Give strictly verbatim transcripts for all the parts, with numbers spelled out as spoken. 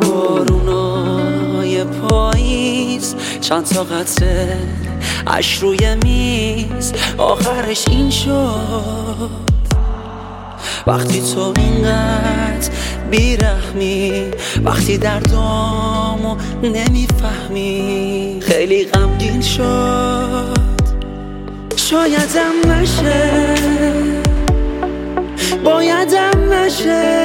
بارونای پاییز، چند تا قطره اش روی میز، آخرش این شد وقتی تو اینقدر بیرحمی، وقتی دردامو نمیفهمی. خیلی غمگین شد، شایدم نشه، بایدم نشه،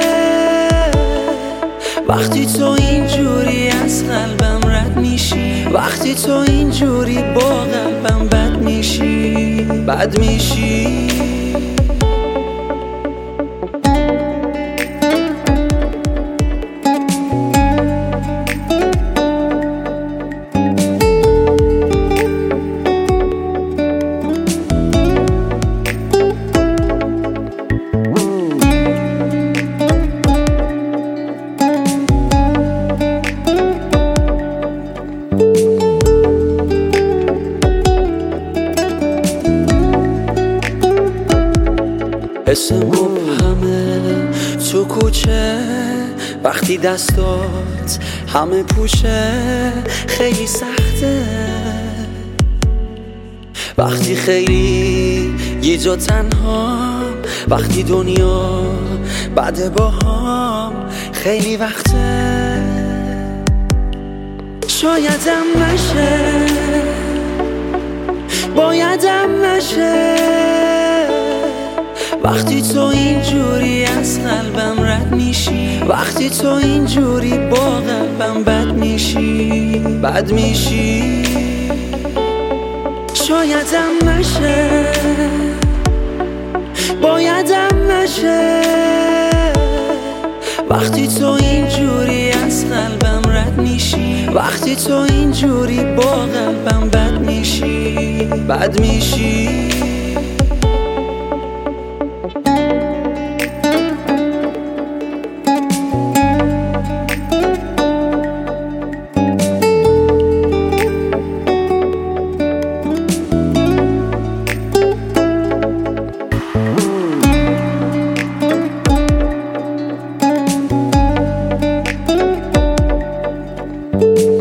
وقتی تو اینجوری از قلبم رد میشی، وقتی تو اینجوری با قلبم بد میشی، بد میشی. اسم مبهمه تو کوچه، وقتی دستات همه پوشه، خیلی سخته وقتی خیلی گیج و تنهام، وقتی دنیا بعد با هم خیلی وقته. شایدم نشه، بایدم نشه، وقتی تو اینجوری از قلبم رد میشی، وقتی تو اینجوری با قلبم بد میشی، بد میشی. شایدم نشه، بایدم نشه، وقتی تو اینجوری از قلبم رد میشی، وقتی تو اینجوری با قلبم بد میشی، بد میشی. you